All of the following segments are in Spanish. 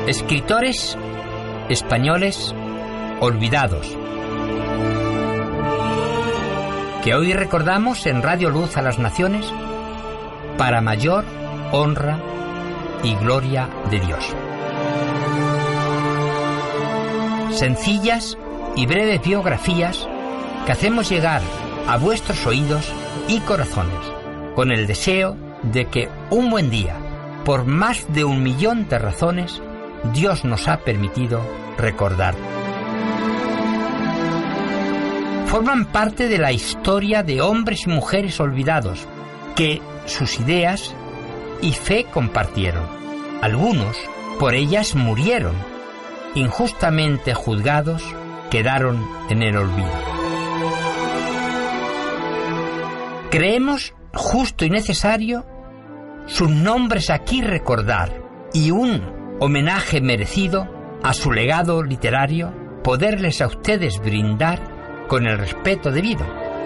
Escritores españoles olvidados, que hoy recordamos en Radio Luz a las Naciones para mayor honra y gloria de Dios. Sencillas y breves biografías que hacemos llegar a vuestros oídos y corazones con el deseo de que un buen día, por más de 1 millón de razones, Dios nos ha permitido recordar. Forman parte de la historia de hombres y mujeres olvidados que sus ideas y fe compartieron. Algunos por ellas murieron. Injustamente juzgados, quedaron en el olvido. Creemos justo y necesario sus nombres aquí recordar y un homenaje merecido a su legado literario poderles a ustedes brindar con el respeto debido.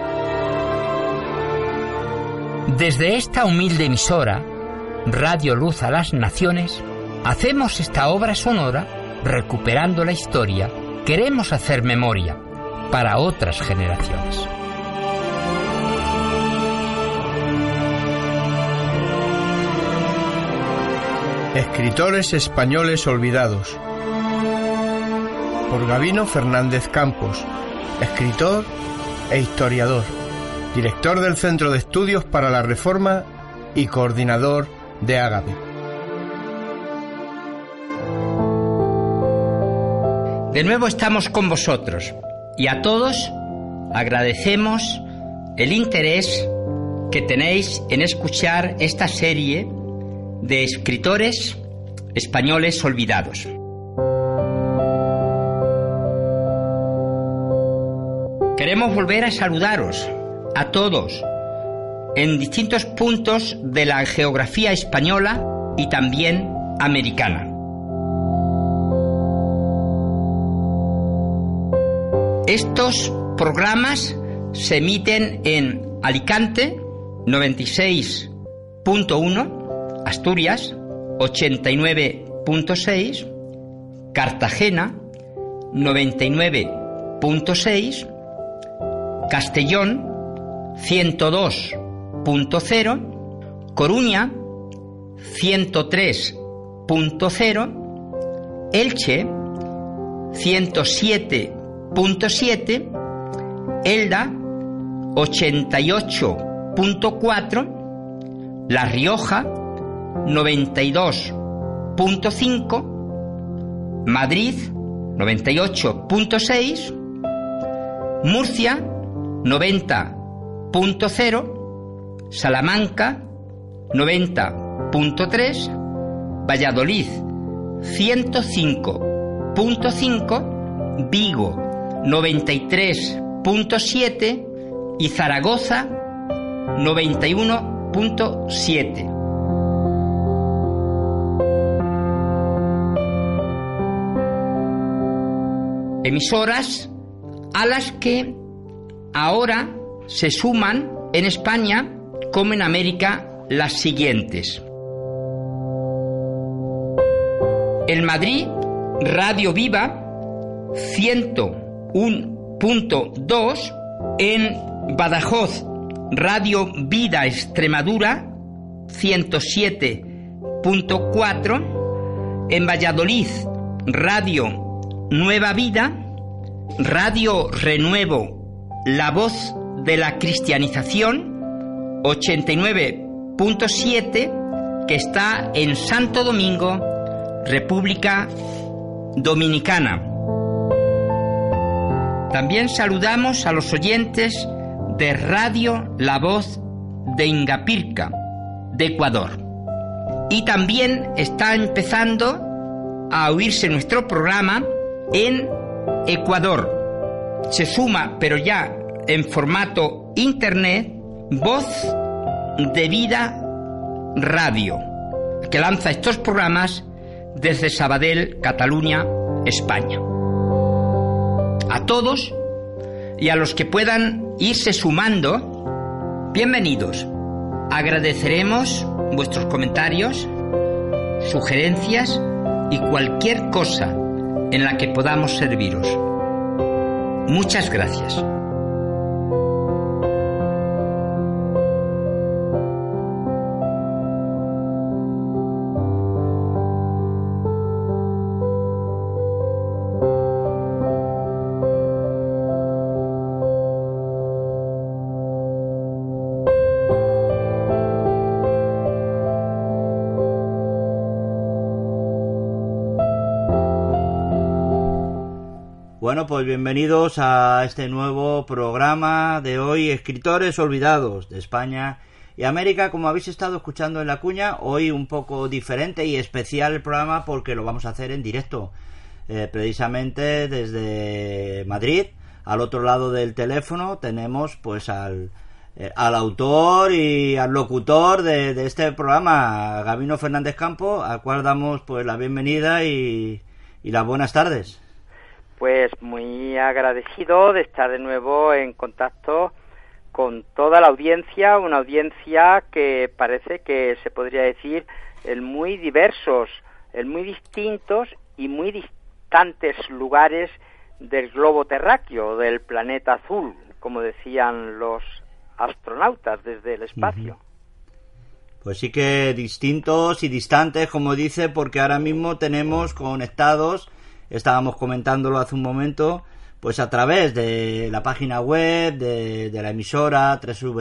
Desde esta humilde emisora, Radio Luz a las Naciones, hacemos esta obra sonora recuperando la historia. Queremos hacer memoria para otras generaciones. Escritores españoles olvidados, por Gabino Fernández Campos, escritor e historiador, director del Centro de Estudios para la Reforma y coordinador de Ágape. De nuevo estamos con vosotros y a todos agradecemos el interés que tenéis en escuchar esta serie de escritores españoles olvidados. Queremos volver a saludaros a todos en distintos puntos de la geografía española y también americana. Estos programas se emiten en Alicante 96.1, Asturias 89.6, Cartagena 99.6, Castellón 102.0, Coruña 103.0, Elche 107.7, Elda 88.4, La Rioja 92.5, Madrid 98.6, Murcia 90.0, Salamanca 90.3, Valladolid 105.5, Vigo 93.7 y Zaragoza 91.7. Emisoras a las que ahora se suman en España como en América las siguientes: en Madrid, Radio Viva 101.2, en Badajoz, Radio Vida Extremadura 107.4, en Valladolid, Radio Nueva Vida, Radio Renuevo, La Voz de la Cristianización 89.7, que está en Santo Domingo, República Dominicana. También saludamos a los oyentes de Radio La Voz de Ingapirca, de Ecuador. Y también está empezando a oírse nuestro programa en Ecuador. Se suma, pero ya en formato internet, Voz de Vida Radio, que lanza estos programas desde Sabadell, Cataluña, España. A todos y a los que puedan irse sumando, bienvenidos. Agradeceremos vuestros comentarios, sugerencias y cualquier cosa en la que podamos serviros. Muchas gracias. Bueno, pues bienvenidos a este nuevo programa de hoy, Escritores Olvidados de España y América. Como habéis estado escuchando en la cuña, hoy un poco diferente y especial el programa porque lo vamos a hacer en directo, precisamente desde Madrid. Al otro lado del teléfono tenemos pues al autor y al locutor de este programa, Gabino Fernández Campo, al cual damos pues la bienvenida y las buenas tardes. Pues muy agradecido de estar de nuevo en contacto con toda la audiencia, una audiencia que parece que se podría decir en muy diversos, en muy distintos y muy distantes lugares del globo terráqueo, del planeta azul, como decían los astronautas desde el espacio. Pues sí que distintos y distantes, como dice, porque ahora mismo tenemos conectados, estábamos comentándolo hace un momento, pues a través de la página web de la emisora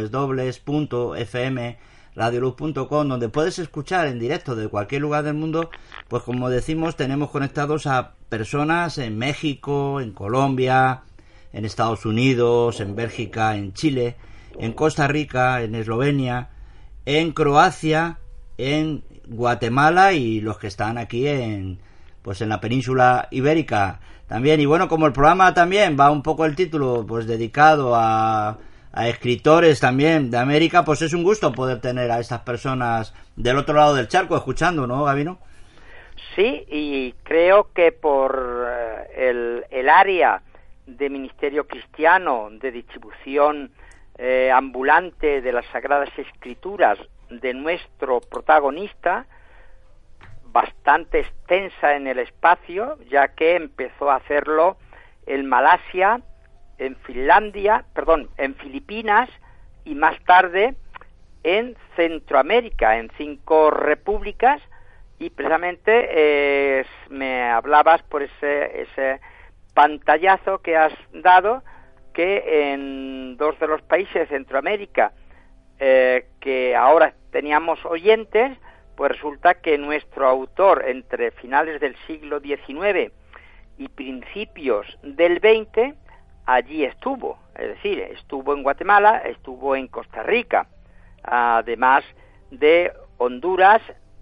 www.fmradioluz.com, donde puedes escuchar en directo de cualquier lugar del mundo. Pues como decimos, tenemos conectados a personas en México, en Colombia, en Estados Unidos, en Bélgica, en Chile, en Costa Rica, en Eslovenia, en Croacia, en Guatemala y los que están aquí en la península ibérica también. Y bueno, como el programa también va un poco el título pues dedicado a escritores también de América, pues es un gusto poder tener a estas personas del otro lado del charco escuchando, ¿no, Gabino? Sí, y creo que por el área de Ministerio Cristiano de distribución ambulante de las Sagradas Escrituras de nuestro protagonista, bastante extensa en el espacio, ya que empezó a hacerlo en Malasia, en Filipinas y más tarde en Centroamérica, en 5 repúblicas, y precisamente me hablabas por ese pantallazo que has dado, que en 2 de los países de Centroamérica que ahora teníamos oyentes, pues resulta que nuestro autor entre finales del siglo XIX y principios del XX allí estuvo, es decir, estuvo en Guatemala, estuvo en Costa Rica, además de Honduras,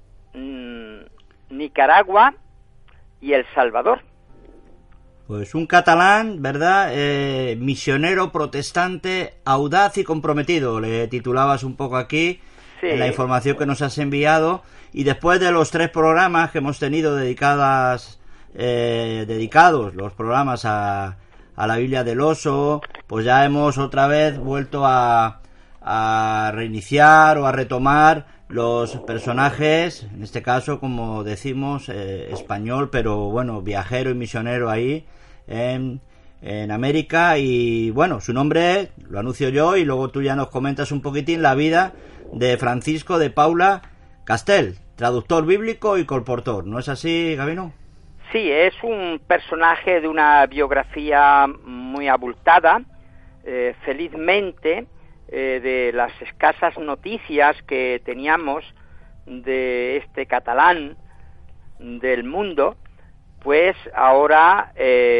Nicaragua y El Salvador. Pues un catalán, ¿verdad? Misionero protestante, audaz y comprometido, le titulabas un poco aquí. Sí. En la información que nos has enviado, y después de los 3 programas que hemos tenido dedicados los programas a la Biblia del Oso, pues ya hemos otra vez vuelto a reiniciar o a retomar los personajes, en este caso, como decimos, español, pero bueno, viajero y misionero ahí en América. Y bueno, su nombre lo anuncio yo y luego tú ya nos comentas un poquitín la vida de Francisco de Paula Castell, traductor bíblico y colportor. ¿No es así, Gabino? Sí, es un personaje de una biografía muy abultada. Felizmente, de las escasas noticias que teníamos de este catalán del mundo, pues ahora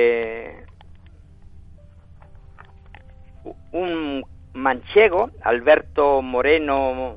un manchego, Alberto Moreno,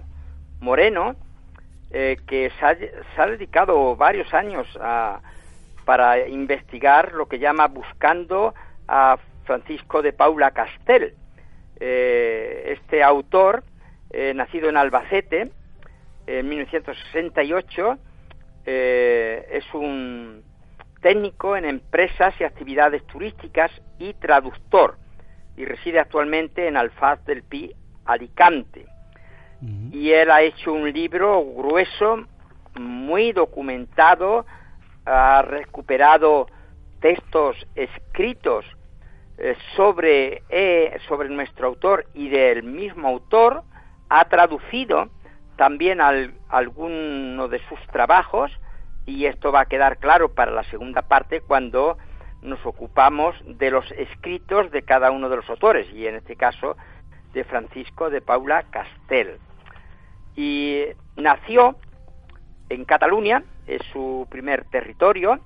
que se ha dedicado varios años para investigar lo que llama Buscando a Francisco de Paula Castell. Este autor, nacido en Albacete en 1968, es un técnico en empresas y actividades turísticas y traductor, y reside actualmente en Alfaz del Pi, Alicante. Y él ha hecho un libro grueso, muy documentado, ha recuperado textos escritos sobre nuestro autor y del mismo autor, ha traducido también alguno de sus trabajos, y esto va a quedar claro para la segunda parte cuando nos ocupamos de los escritos de cada uno de los autores, y en este caso de Francisco de Paula Castell. Y nació en Cataluña, es su primer territorio,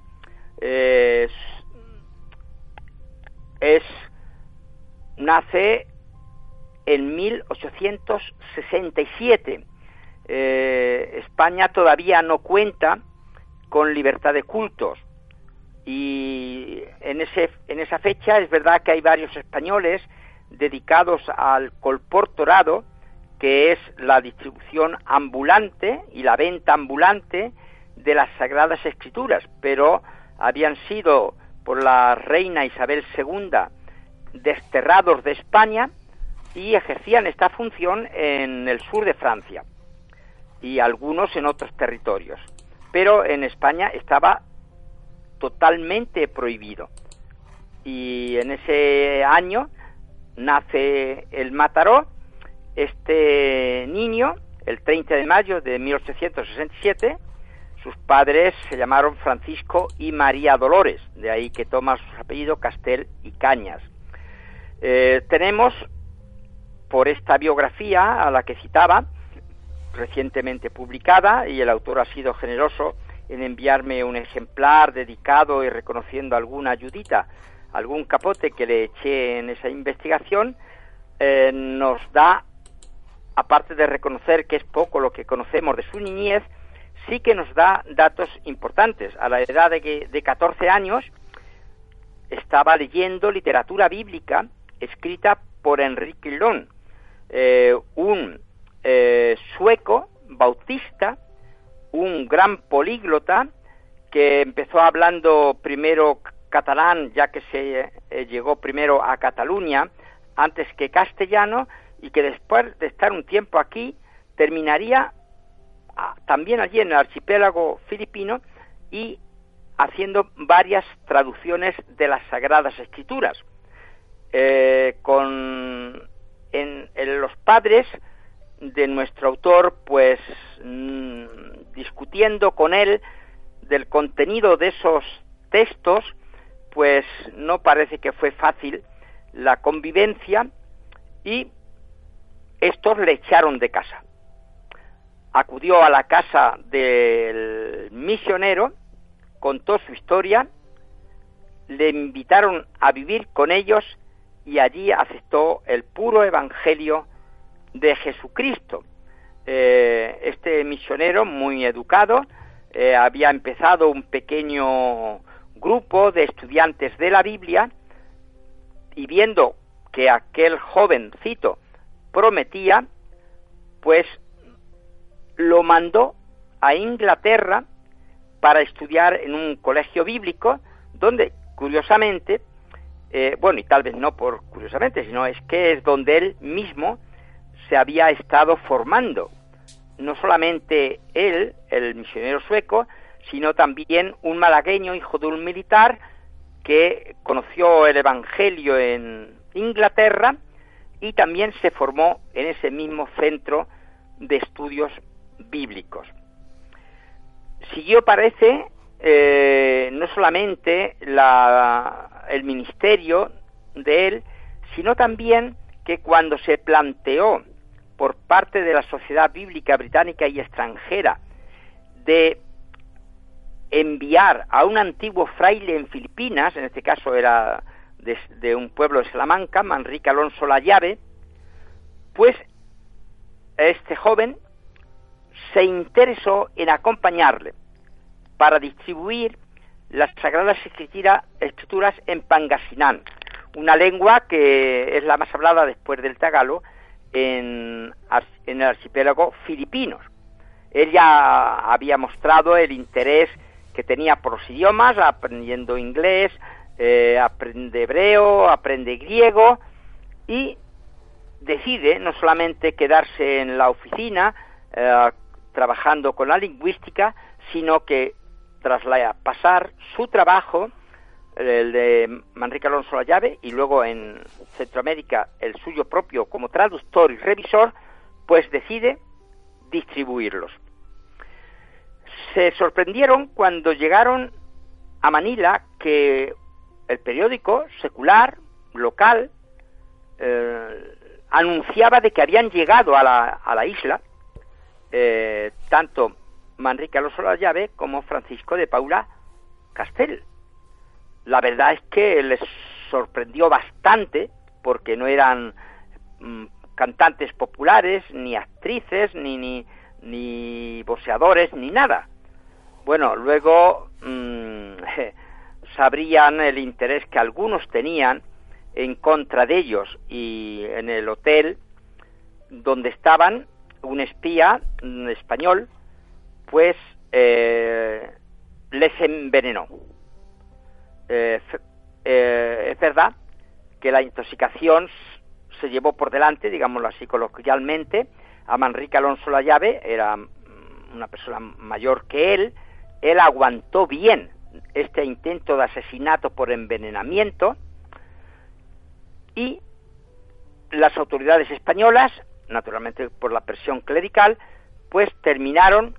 nace en 1867. España todavía no cuenta con libertad de cultos, y en esa fecha es verdad que hay varios españoles dedicados al colportorado, que es la distribución ambulante y la venta ambulante de las Sagradas Escrituras, pero habían sido por la reina Isabel II desterrados de España y ejercían esta función en el sur de Francia y algunos en otros territorios, pero en España estaba totalmente prohibido. Y en ese año nace el Mataró, este niño, el 30 de mayo de 1867, sus padres se llamaron Francisco y María Dolores, de ahí que toma su apellido Castell y Cañas. Tenemos, por esta biografía a la que citaba, recientemente publicada, y el autor ha sido generoso en enviarme un ejemplar dedicado y reconociendo alguna ayudita, algún capote que le eché en esa investigación, nos da, aparte de reconocer que es poco lo que conocemos de su niñez, sí que nos da datos importantes. A la edad de 14 años estaba leyendo literatura bíblica escrita por Enrique Lyon, un sueco bautista, un gran políglota que empezó hablando primero catalán, ya que se llegó primero a Cataluña antes que castellano, y que después de estar un tiempo aquí terminaría también allí en el archipiélago filipino y haciendo varias traducciones de las Sagradas Escrituras. Los padres de nuestro autor, pues discutiendo con él del contenido de esos textos, pues no parece que fue fácil la convivencia, y estos le echaron de casa. Acudió a la casa del misionero, contó su historia, le invitaron a vivir con ellos y allí aceptó el puro evangelio de Jesucristo. Este misionero, muy educado, había empezado un pequeño grupo de estudiantes de la Biblia, y viendo que aquel jovencito prometía, pues lo mandó a Inglaterra para estudiar en un colegio bíblico, donde curiosamente, y tal vez no por curiosamente, sino es que es donde él mismo se había estado formando. No solamente él, el misionero sueco, sino también un malagueño, hijo de un militar, que conoció el Evangelio en Inglaterra y también se formó en ese mismo centro de estudios bíblicos. Siguió, parece, no solamente el ministerio de él, sino también que cuando se planteó por parte de la Sociedad Bíblica Británica y extranjera de enviar a un antiguo fraile en Filipinas, en este caso era de un pueblo de Salamanca, Manrique Alonso Layave, pues este joven se interesó en acompañarle para distribuir las Sagradas Escrituras en Pangasinan, una lengua que es la más hablada después del tagalo en el archipiélago filipinos. Él ya había mostrado el interés que tenía por los idiomas, aprendiendo inglés, aprende hebreo, aprende griego, y decide no solamente quedarse en la oficina trabajando con la lingüística, sino que tras pasar su trabajo, el de Manrique Alonso Lallave, y luego en Centroamérica el suyo propio como traductor y revisor, pues decide distribuirlos. Se sorprendieron cuando llegaron a Manila que el periódico secular, local, anunciaba de que habían llegado a la isla tanto Manrique Alonso Lallave como Francisco de Paula Castell. La verdad es que les sorprendió bastante, porque no eran cantantes populares, ni actrices, ni voceadores, ni nada. Bueno, luego sabrían el interés que algunos tenían en contra de ellos, y en el hotel donde estaban, un espía español pues les envenenó. Es verdad que la intoxicación se llevó por delante, digámoslo así coloquialmente, a Manrique Alonso Lallave. Era una persona mayor que él aguantó bien este intento de asesinato por envenenamiento, y las autoridades españolas, naturalmente por la presión clerical, pues terminaron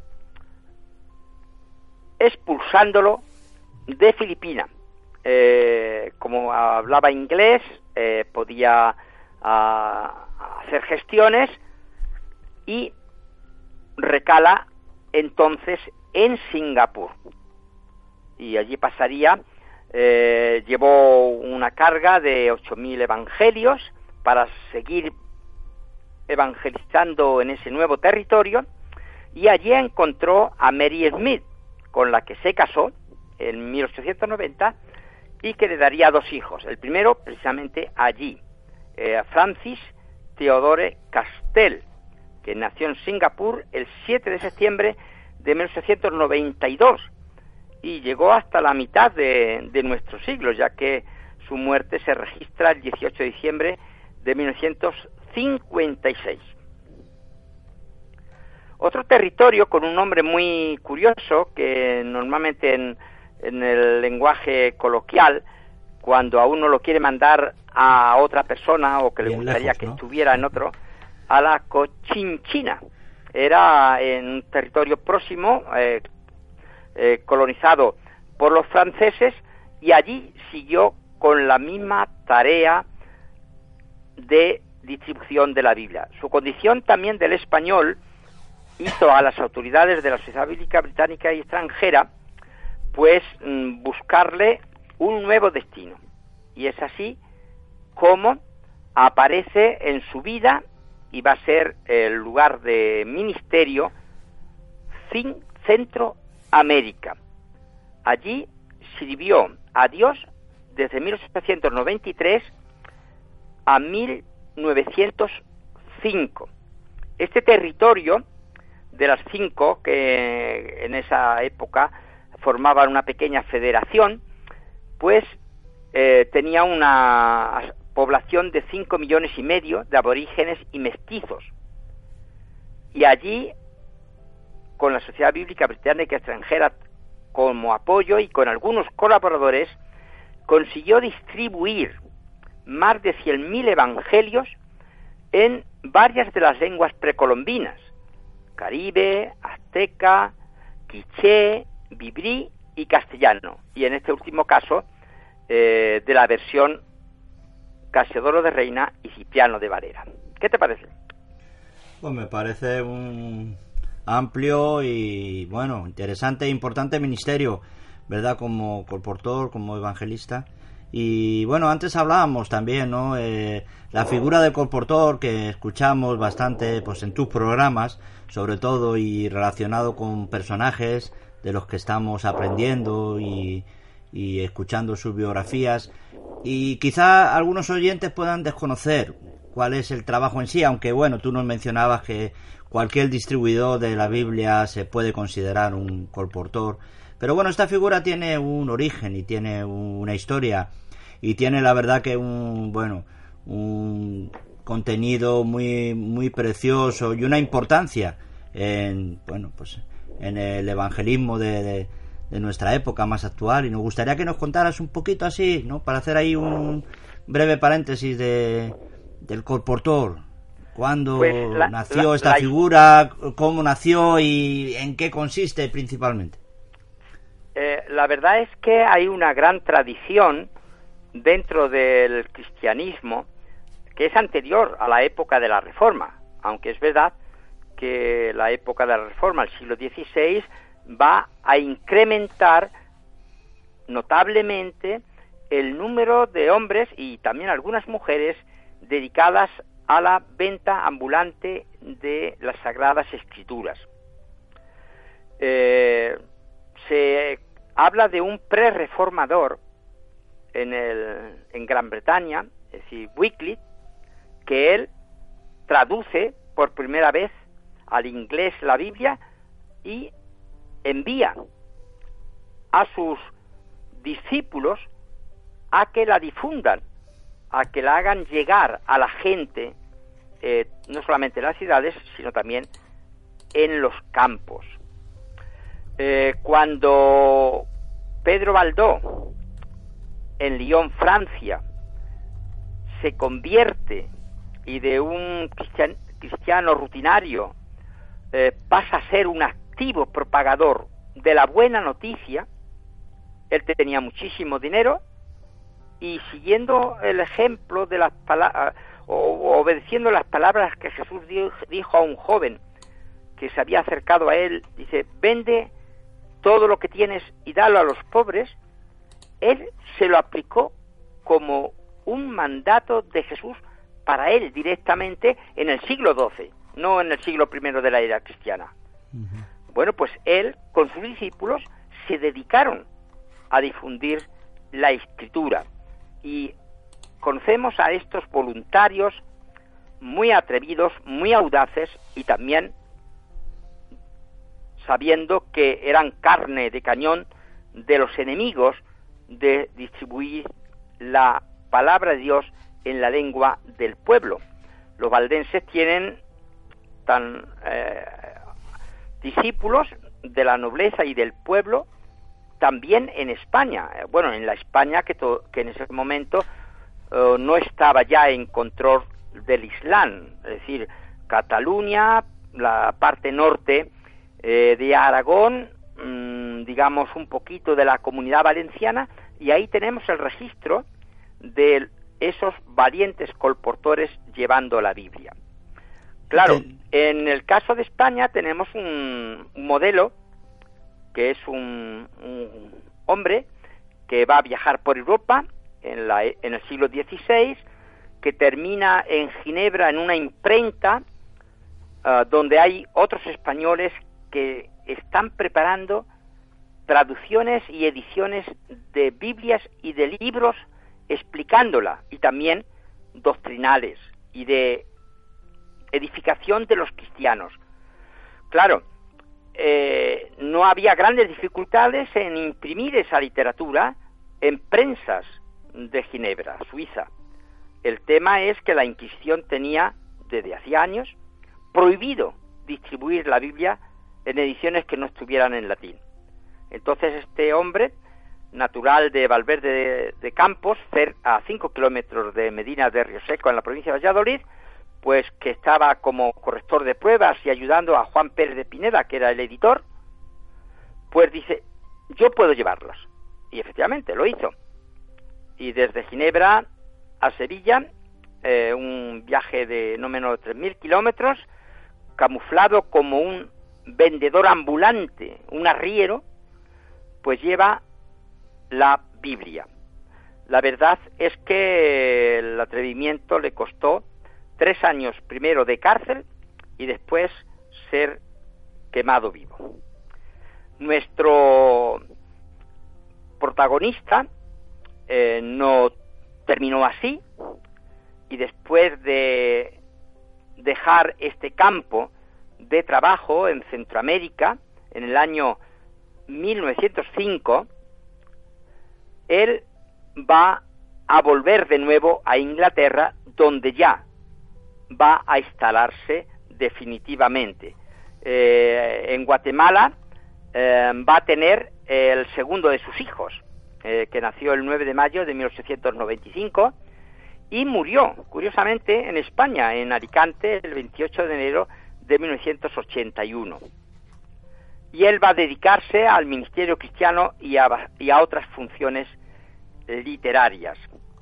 expulsándolo de Filipinas. Como hablaba inglés, podía hacer gestiones, y recala entonces en Singapur, y allí pasaría. Llevó una carga de 8.000 evangelios para seguir evangelizando en ese nuevo territorio, y allí encontró a Mary Smith, con la que se casó en 1890, y que le daría 2 hijos. El primero precisamente allí, Francis Theodore Castell, que nació en Singapur el 7 de septiembre de 1892, y llegó hasta la mitad de nuestro siglo, ya que su muerte se registra el 18 de diciembre de 1956. Otro territorio con un nombre muy curioso, que normalmente en el lenguaje coloquial, cuando a uno lo quiere mandar a otra persona, o que le gustaría lejos, ¿no?, que estuviera en otro, a la Cochinchina. Era en un territorio próximo, colonizado por los franceses, y allí siguió con la misma tarea de distribución de la Biblia. Su condición también del español hizo a las autoridades de la Sociedad Bíblica Británica y extranjera pues buscarle un nuevo destino, y es así como aparece en su vida, y va a ser el lugar de ministerio, Centroamérica. Allí sirvió a Dios desde 1893 a 1905. Este territorio de las 5 que en esa época formaban una pequeña federación, pues tenía una población de 5,5 millones de aborígenes y mestizos. Y allí, con la Sociedad Bíblica Británica extranjera como apoyo y con algunos colaboradores, consiguió distribuir más de 100.000 evangelios en varias de las lenguas precolombinas: caribe, azteca, quiché, vibrí y castellano, y en este último caso de la versión Casiodoro de Reina y Cipriano de Varela. ¿Qué te parece? Pues me parece un amplio y, bueno, interesante e importante ministerio, ¿verdad? Como colportor, como evangelista. Y, bueno, antes hablábamos también, ¿no? La figura del colportor, que escuchamos bastante pues en tus programas, sobre todo, y relacionado con personajes de los que estamos aprendiendo y escuchando sus biografías. Y quizá algunos oyentes puedan desconocer cuál es el trabajo en sí, aunque bueno, tú nos mencionabas que cualquier distribuidor de la Biblia se puede considerar un colportor, pero bueno, esta figura tiene un origen y tiene una historia, y tiene la verdad que un contenido muy muy precioso y una importancia en el evangelismo de de nuestra época más actual, y nos gustaría que nos contaras un poquito así, ¿no? Para hacer ahí un breve paréntesis del colportor. ¿Cuándo nació esta figura? ¿Cómo nació y en qué consiste principalmente? La verdad es que hay una gran tradición dentro del cristianismo que es anterior a la época de la Reforma, aunque es verdad que la época de la Reforma, el siglo XVI, va a incrementar notablemente el número de hombres y también algunas mujeres dedicadas a la venta ambulante de las Sagradas Escrituras. Se habla de un prerreformador en Gran Bretaña, es decir, Wycliffe, que él traduce por primera vez al inglés la Biblia y envía a sus discípulos a que la difundan, a que la hagan llegar a la gente, no solamente en las ciudades, sino también en los campos. Cuando Pedro Baldó, en Lyon, Francia, se convierte y de un cristiano rutinario pasa a ser un activo propagador de la buena noticia, él tenía muchísimo dinero y siguiendo el ejemplo de las palabras, o obedeciendo las palabras que Jesús dijo a un joven que se había acercado a él, dice: vende todo lo que tienes y dalo a los pobres. Él se lo aplicó como un mandato de Jesús para él directamente en el siglo XII, no en el siglo I de la era cristiana. Bueno, pues él con sus discípulos se dedicaron a difundir la Escritura, y conocemos a estos voluntarios muy atrevidos, muy audaces, y también sabiendo que eran carne de cañón de los enemigos de distribuir la palabra de Dios en la lengua del pueblo. Los valdenses tienen discípulos de la nobleza y del pueblo también en España, bueno, en la España que en ese momento no estaba ya en control del Islam, es decir, Cataluña, la parte norte de Aragón, digamos un poquito de la Comunidad Valenciana, y ahí tenemos el registro de esos valientes colportores llevando la Biblia. Claro, en el caso de España tenemos un modelo que es un hombre que va a viajar por Europa en el siglo XVI, que termina en Ginebra en una imprenta donde hay otros españoles que están preparando traducciones y ediciones de Biblias y de libros explicándola, y también doctrinales y de edificación de los cristianos. Claro, no había grandes dificultades en imprimir esa literatura en prensas de Ginebra, Suiza. El tema es que la Inquisición tenía, desde hacía años, prohibido distribuir la Biblia en ediciones que no estuvieran en latín. Entonces este hombre, natural de Valverde de Campos, a 5 kilómetros de Medina de Rioseco, en la provincia de Valladolid, pues que estaba como corrector de pruebas y ayudando a Juan Pérez de Pineda, que era el editor, pues dice: yo puedo llevarlas. Y efectivamente lo hizo. Y desde Ginebra a Sevilla, un viaje de no menos de 3.000 kilómetros, camuflado como un vendedor ambulante, un arriero, pues lleva la Biblia. La verdad es que el atrevimiento le costó 3 años primero de cárcel y después ser quemado vivo. Nuestro protagonista no terminó así, y después de dejar este campo de trabajo en Centroamérica en el año 1905, él va a volver de nuevo a Inglaterra, donde ya va a instalarse definitivamente. En Guatemala va a tener el segundo de sus hijos, que nació el 9 de mayo de 1895 y murió, curiosamente, en España, en Alicante, el 28 de enero de 1981. Y él va a dedicarse al ministerio cristiano y a otras funciones literarias.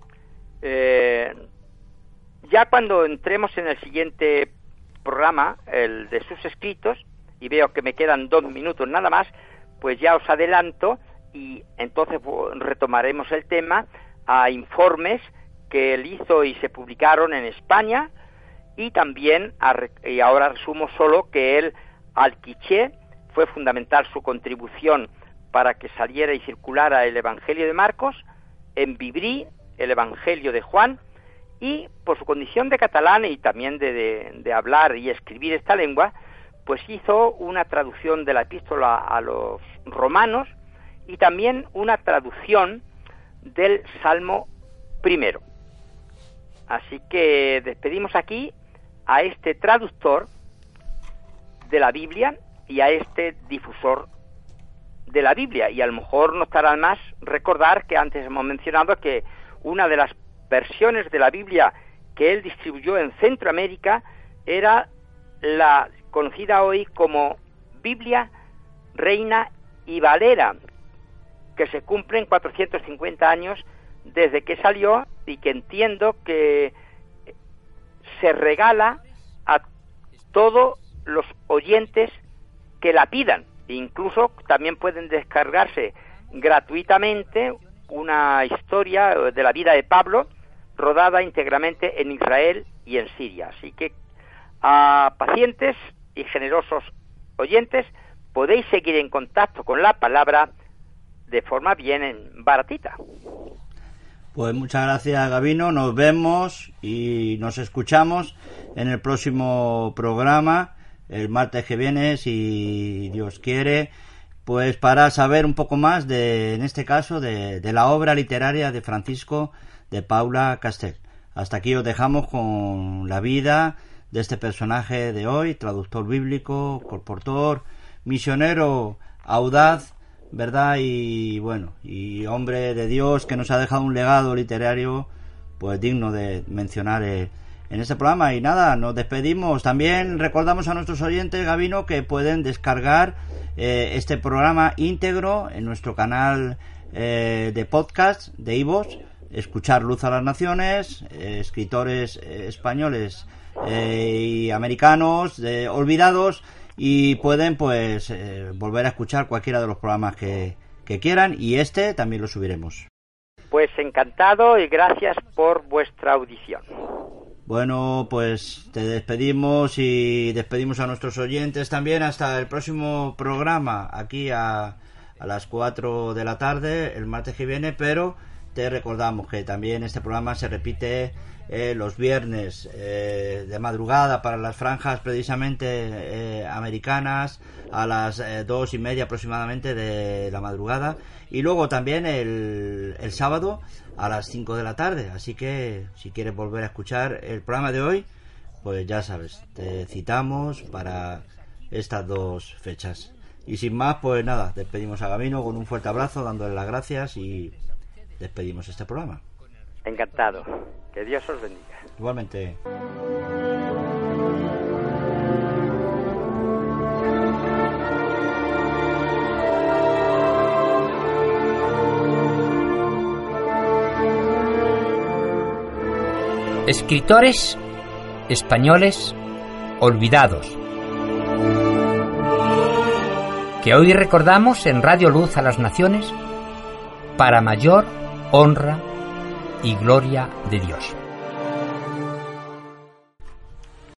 Ya cuando entremos en el siguiente programa, el de sus escritos, y veo que me quedan 2 minutos nada más, pues ya os adelanto y entonces retomaremos el tema a informes que él hizo y se publicaron en España, y también, y ahora resumo solo que él, al quiché, fue fundamental su contribución para que saliera y circulara el Evangelio de Marcos, en Vibrí, el Evangelio de Juan, y por su condición de catalán y también de hablar y escribir esta lengua, pues hizo una traducción de la epístola a los romanos y también una traducción del Salmo primero. Así que despedimos aquí a este traductor de la Biblia y a este difusor de la Biblia. Y a lo mejor no estará más recordar que antes hemos mencionado que una de las versiones de la Biblia que él distribuyó en Centroamérica era la conocida hoy como Biblia Reina y Valera, que se cumplen 450 años desde que salió y que entiendo que se regala a todos los oyentes que la pidan. Incluso también pueden descargarse gratuitamente una historia de la vida de Pablo rodada íntegramente en Israel y en Siria. Así que a pacientes y generosos oyentes podéis seguir en contacto con la palabra de forma bien baratita. Pues muchas gracias, Gabino. Nos vemos y nos escuchamos en el próximo programa, el martes que viene, si Dios quiere, pues para saber un poco más en este caso, de la obra literaria de Francisco de Paula Castell. Hasta aquí os dejamos con la vida de este personaje de hoy, traductor bíblico, colportor, misionero audaz, ¿verdad? Y bueno, y hombre de Dios, que nos ha dejado un legado literario pues digno de mencionar en este programa. Y nada, nos despedimos. También recordamos a nuestros oyentes, Gabino, que pueden descargar este programa íntegro en nuestro canal de podcast de iVoox, escuchar Luz a las Naciones, escritores españoles y americanos olvidados, y pueden pues volver a escuchar cualquiera de los programas que quieran, y este también lo subiremos. Pues encantado y gracias por vuestra audición. Bueno, pues te despedimos y despedimos a nuestros oyentes también hasta el próximo programa, aquí a las 4 de la tarde, el martes que viene, pero te recordamos que también este programa se repite los viernes de madrugada para las franjas precisamente americanas a las 2:30 aproximadamente de la madrugada, y luego también el sábado a las 5 de la tarde. Así que si quieres volver a escuchar el programa de hoy, pues ya sabes, te citamos para estas 2 fechas. Y sin más, pues nada, despedimos a Gabino con un fuerte abrazo, dándole las gracias, y despedimos este programa. Encantado. Que Dios os bendiga. Igualmente. Escritores españoles olvidados, que hoy recordamos en Radio Luz a las Naciones para mayor honra y gloria de Dios.